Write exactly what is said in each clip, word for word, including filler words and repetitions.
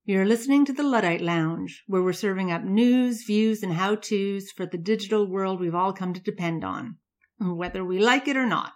You're listening to the Luddite Lounge, where we're serving up news, views, and how-tos for the digital world we've all come to depend on, whether we like it or not.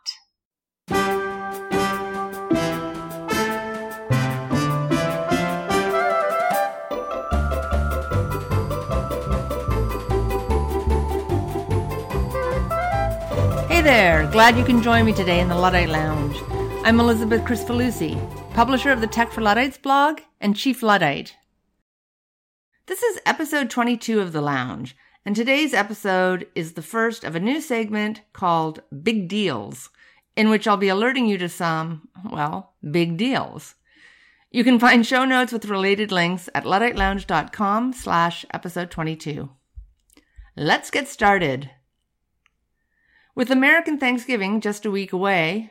Hey there! Glad you can join me today in the Luddite Lounge. I'm Elizabeth Cristofalusi, publisher of the Tech for Luddites blog and Chief Luddite. This is episode twenty-two of The Lounge, and today's episode is the first of a new segment called Big Deals, in which I'll be alerting you to some, well, big deals. You can find show notes with related links at ludditelounge.com slash episode 22. Let's get started. With American Thanksgiving just a week away,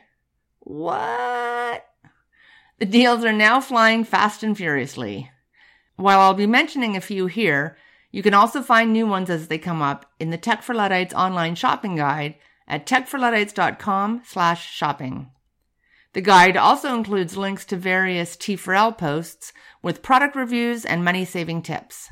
what? The deals are now flying fast and furiously. While I'll be mentioning a few here, you can also find new ones as they come up in the Tech for Luddites online shopping guide at techforluddites.com slash shopping. The guide also includes links to various T four L posts with product reviews and money-saving tips.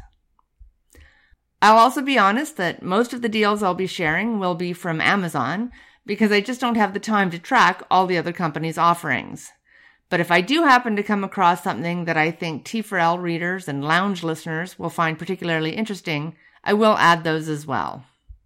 I'll also be honest that most of the deals I'll be sharing will be from Amazon, because I just don't have the time to track all the other companies' offerings. But if I do happen to come across something that I think T four L readers and lounge listeners will find particularly interesting, I will add those as well.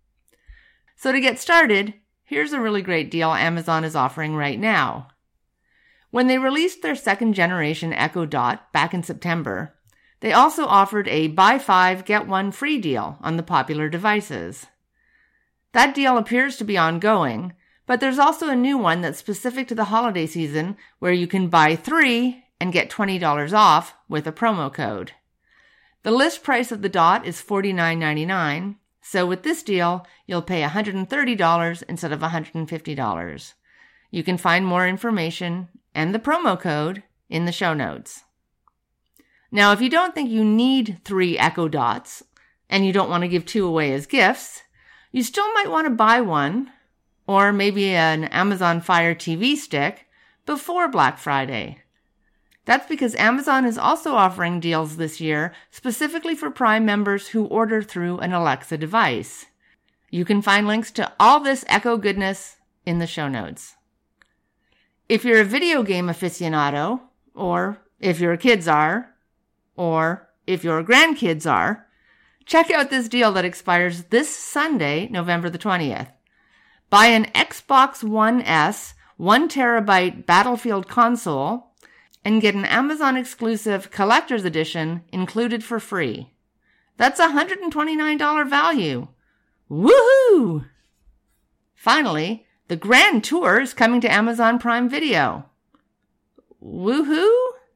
So to get started, here's a really great deal Amazon is offering right now. When they released their second generation Echo Dot back in September, they also offered a buy five, get one free deal on the popular devices. That deal appears to be ongoing, but there's also a new one that's specific to the holiday season where you can buy three and get twenty dollars off with a promo code. The list price of the Dot is forty-nine ninety-nine, so with this deal, you'll pay one hundred thirty dollars instead of one hundred fifty dollars. You can find more information and the promo code in the show notes. Now, if you don't think you need three Echo Dots and you don't want to give two away as gifts, you still might want to buy one, or maybe an Amazon Fire T V stick, before Black Friday. That's because Amazon is also offering deals this year specifically for Prime members who order through an Alexa device. You can find links to all this Echo goodness in the show notes. If you're a video game aficionado, or if your kids are, or if your grandkids are, check out this deal that expires this Sunday, November the twentieth. Buy an Xbox One S one terabyte Battlefield console and get an Amazon exclusive collector's edition included for free. That's a one hundred twenty-nine dollars value. Woohoo! Finally, the Grand Tour is coming to Amazon Prime Video. Woohoo?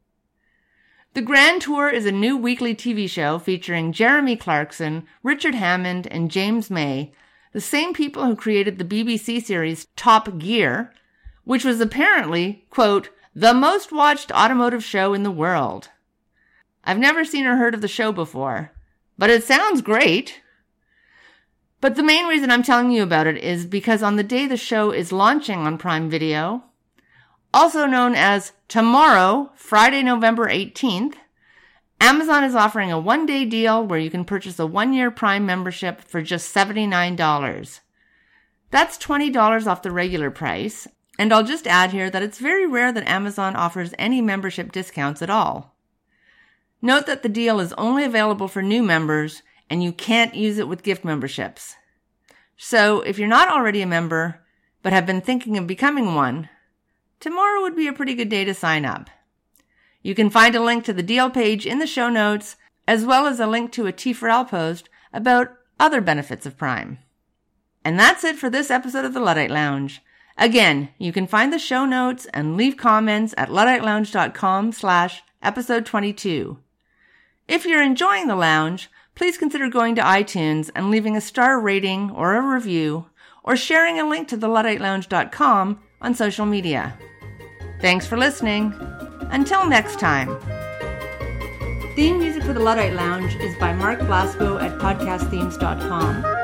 The Grand Tour is a new weekly T V show featuring Jeremy Clarkson, Richard Hammond, and James May, the same people who created the B B C series Top Gear, which was apparently, quote, the most watched automotive show in the world. I've never seen or heard of the show before, but it sounds great. But the main reason I'm telling you about it is because on the day the show is launching on Prime Video, also known as tomorrow, Friday, November eighteenth, Amazon is offering a one-day deal where you can purchase a one-year Prime membership for just seventy-nine dollars. That's twenty dollars off the regular price, and I'll just add here that it's very rare that Amazon offers any membership discounts at all. Note that the deal is only available for new members, and you can't use it with gift memberships. So if you're not already a member, but have been thinking of becoming one, tomorrow would be a pretty good day to sign up. You can find a link to the deal page in the show notes, as well as a link to a T four L post about other benefits of Prime. And that's it for this episode of the Luddite Lounge. Again, you can find the show notes and leave comments at ludditelounge.com slash episode 22. If you're enjoying the lounge, please consider going to iTunes and leaving a star rating or a review, or sharing a link to the luddite lounge dot com on social media. Thanks for listening. Until next time. Theme music for the Luddite Lounge is by Mark Blasco at podcast themes dot com.